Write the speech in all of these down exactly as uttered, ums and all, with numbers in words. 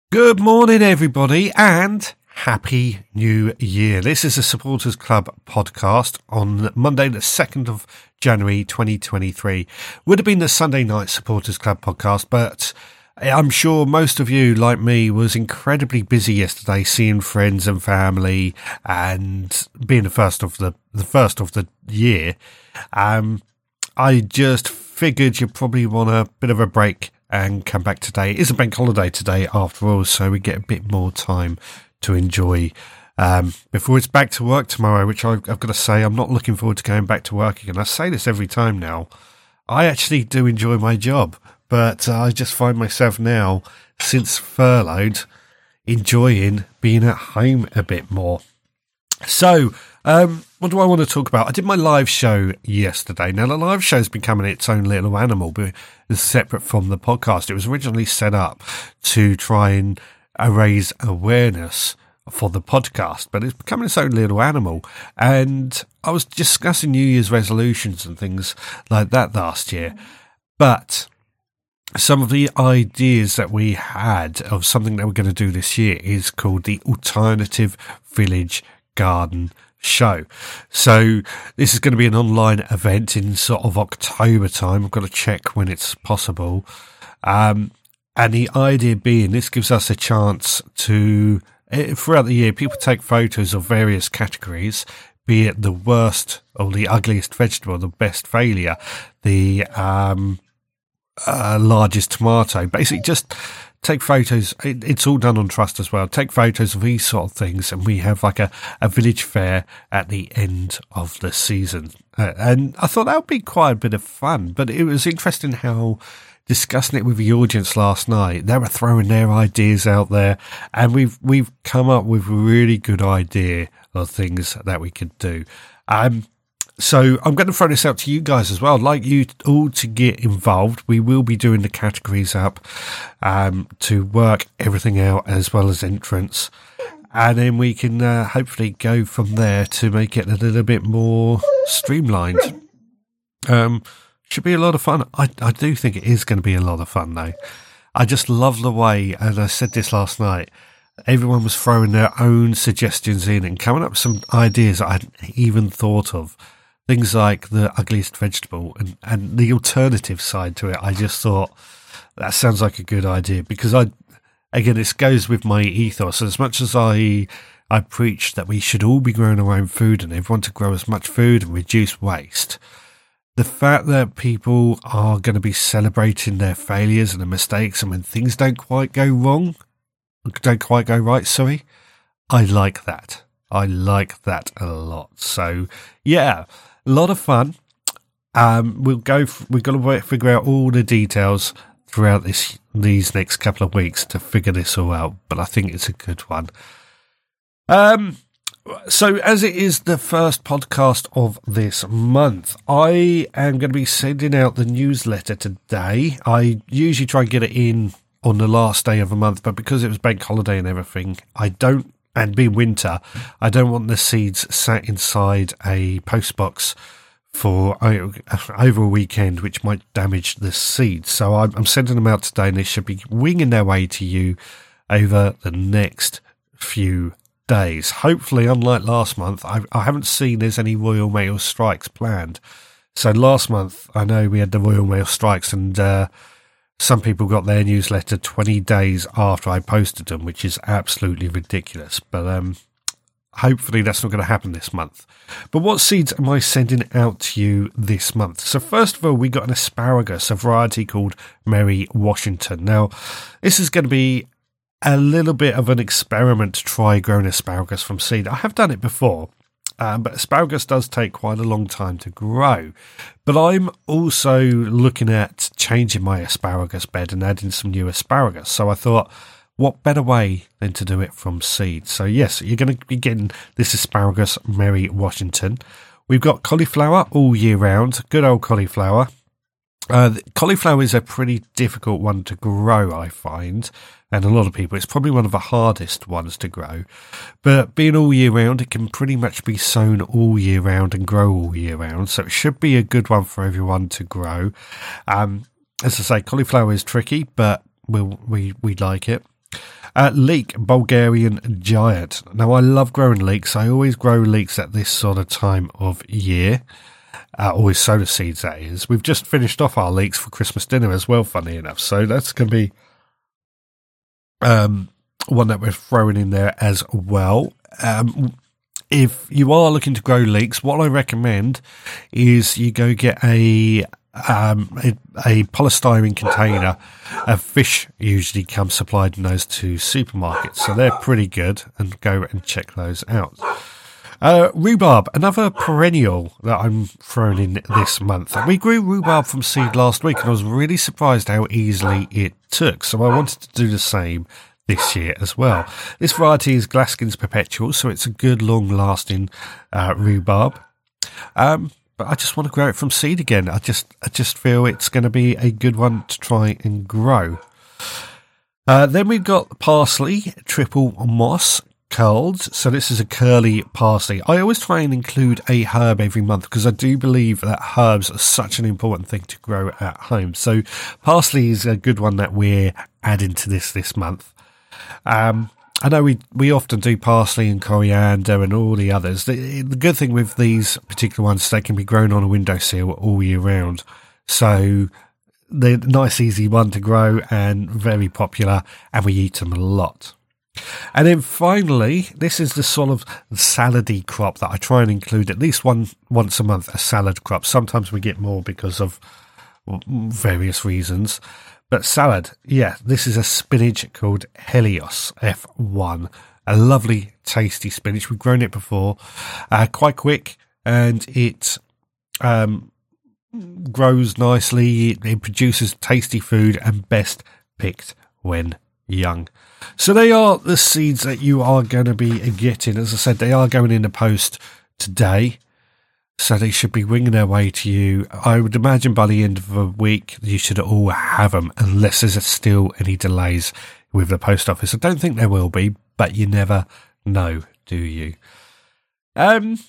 Good morning, everybody, and Happy New Year. This is a Supporters Club podcast on Monday, the second of January, twenty twenty-three. Would have been the Sunday night Supporters Club podcast, but I'm sure most of you, like me, was incredibly busy yesterday, seeing friends and family, and being the first of the the first of the year. Um, I just figured you probably want a bit of a break and come back today. It is a bank holiday today after all, so we get a bit more time to enjoy um, before it's back to work tomorrow, which I've, I've got to say, I'm not looking forward to going back to work again. I say this every time now. I actually do enjoy my job, but uh, I just find myself now, since furloughed, enjoying being at home a bit more. So, um, what do I want to talk about? I did my live show yesterday. Now, the live show's becoming its own little animal, but it's separate from the podcast. It was originally set up to try and raise awareness for the podcast, but it's becoming its own little animal. And I was discussing New Year's resolutions and things like that last year, but some of the ideas that we had of something that we're going to do this year is called the Alternative Village Garden Show. So this is going to be an online event in sort of October time. I've got to check when it's possible. Um, and the idea being this gives us a chance to, throughout the year, people take photos of various categories, be it the worst or the ugliest vegetable, the best failure, the um, uh, largest tomato. Basically just take photos. It, it's all done on trust as well. Take photos of these sort of things, and we have like a, a village fair at the end of the season. Uh, and I thought that would be quite a bit of fun. But it was interesting how, discussing it with the audience last night, they were throwing their ideas out there, and we've we've come up with a really good idea of things that we could do. Um, So I'm going to throw this out to you guys as well. I'd like you all to get involved. We will be doing the categories up um, to work everything out, as well as entrance. And then we can uh, hopefully go from there to make it a little bit more streamlined. Um, should be a lot of fun. I, I do think it is going to be a lot of fun, though. I just love the way, and I said this last night, everyone was throwing their own suggestions in and coming up with some ideas I hadn't even thought of. Things like the ugliest vegetable and, and the alternative side to it. I just thought that sounds like a good idea, because I, again, this goes with my ethos. As much as I, I preach that we should all be growing our own food and everyone to grow as much food and reduce waste, the fact that people are going to be celebrating their failures and their mistakes, and when things don't quite go wrong, don't quite go right, sorry, I like that. I like that a lot. So, yeah. A lot of fun. Um, we'll go. F- we've got to figure out all the details throughout this these next couple of weeks to figure this all out. But I think it's a good one. Um, so as it is the first podcast of this month, I am going to be sending out the newsletter today. I usually try and get it in on the last day of a month, but because it was bank holiday and everything, I don't. And being winter, I don't want the seeds sat inside a postbox for over a weekend, which might damage the seeds. So I'm sending them out today, and they should be winging their way to you over the next few days. Hopefully, unlike last month, I, I haven't seen there's any Royal Mail strikes planned. So last month, I know we had the Royal Mail strikes, and uh, some people got their newsletter twenty days after I posted them, which is absolutely ridiculous. But um, hopefully that's not going to happen this month. But what seeds am I sending out to you this month? So first of all, we got an asparagus, a variety called Mary Washington. Now, this is going to be a little bit of an experiment to try growing asparagus from seed. I have done it before. Um, but asparagus does take quite a long time to grow. But I'm also looking at changing my asparagus bed and adding some new asparagus. So I thought, what better way than to do it from seed? So yes, you're going to be getting this asparagus, Mary Washington. We've got cauliflower all year round, good old cauliflower. Uh, cauliflower is a pretty difficult one to grow, I find. And a lot of people, it's probably one of the hardest ones to grow. But being all year round, it can pretty much be sown all year round and grow all year round. So it should be a good one for everyone to grow. Um, as I say, cauliflower is tricky, but we'll, we we like it. Uh, leek, Bulgarian Giant. Now, I love growing leeks. I always grow leeks at this sort of time of year. Uh, always sow the seeds, that is. We've just finished off our leeks for Christmas dinner as well, funny enough. So that's going to be um, one that we're throwing in there as well. Um, if you are looking to grow leeks, what I recommend is you go get a Um, a, a polystyrene container. A fish usually comes supplied in those to supermarkets, so they're pretty good, and go and check those out. Uh, rhubarb, another perennial that I'm throwing in this month. We grew rhubarb from seed last week, and I was really surprised how easily it took, so I wanted to do the same this year as well. This variety is Glaskins Perpetual, so it's a good long-lasting uh, rhubarb. Um, But I just want to grow it from seed again. I just I just feel it's going to be a good one to try and grow. Uh, then we've got parsley, triple moss, curled. So this is a curly parsley. I always try and include a herb every month because I do believe that herbs are such an important thing to grow at home. So parsley is a good one that we're adding to this this month. Um I know we, we often do parsley and coriander and all the others. The, the good thing with these particular ones is they can be grown on a windowsill all year round. So they're a nice, easy one to grow and very popular, and we eat them a lot. And then finally, this is the sort of salady crop that I try and include at least one once a month, a salad crop. Sometimes we get more because of various reasons. But salad, yeah, this is a spinach called Helios F one. A lovely, tasty spinach. We've grown it before. Uh, quite quick, and it um, grows nicely. It, it produces tasty food, and best picked when young. So they are the seeds that you are going to be getting. As I said, they are going in the post today. So they should be winging their way to you. I would imagine by the end of the week, you should all have them, unless there's still any delays with the post office. I don't think there will be, but you never know, do you? Um,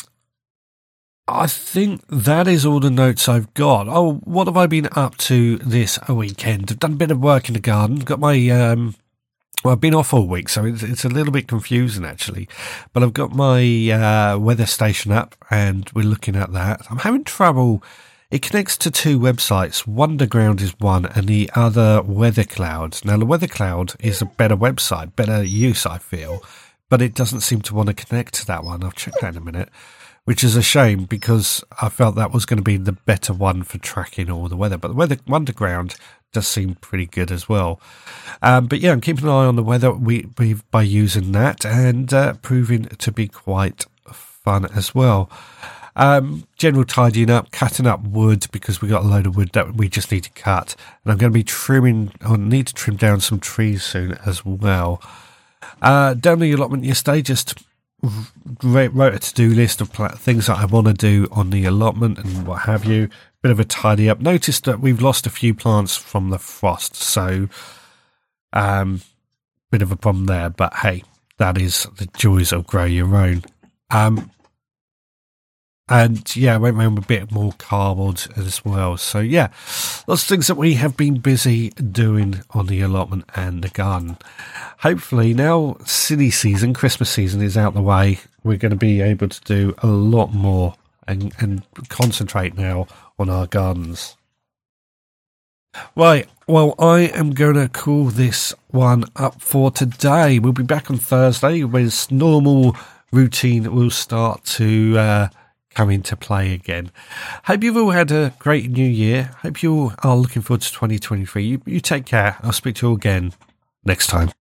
I think that is all the notes I've got. Oh, what have I been up to this weekend? I've done a bit of work in the garden. Got my... Um, Well, I've been off all week, so it's, it's a little bit confusing, actually. But I've got my uh, weather station up, and we're looking at that. I'm having trouble. It connects to two websites. Wonderground is one, and the other Weather Cloud. Now, the Weather Cloud is a better website, better use, I feel. But it doesn't seem to want to connect to that one. I'll check that in a minute. Which is a shame, because I felt that was going to be the better one for tracking all the weather. But the Weather Wonderground does seem pretty good as well. Um, but yeah, I'm keeping an eye on the weather we, we by using that, and uh, proving to be quite fun as well. Um, general tidying up, cutting up wood, because we got a load of wood that we just need to cut. And I'm going to be trimming, I need to trim down some trees soon as well. Uh, down the allotment yesterday, just wrote a to-do list of things that I want to do on the allotment and what have you. Bit of a tidy up. Noticed that we've lost a few plants from the frost, so um, bit of a problem there. But hey, that is the joys of grow your own. Um, and yeah, I went around with a bit more cardboard as well. So yeah, lots of things that we have been busy doing on the allotment and the garden. Hopefully now silly season, Christmas season is out the way. We're going to be able to do a lot more and, and concentrate now on our gardens. Right, well, I am going to call this one up for today. We'll be back on Thursday with normal routine will start to uh, come into play again. Hope you've all had a great new year. Hope you all are looking forward to twenty twenty-three. You, you take care. I'll speak to you all again next time.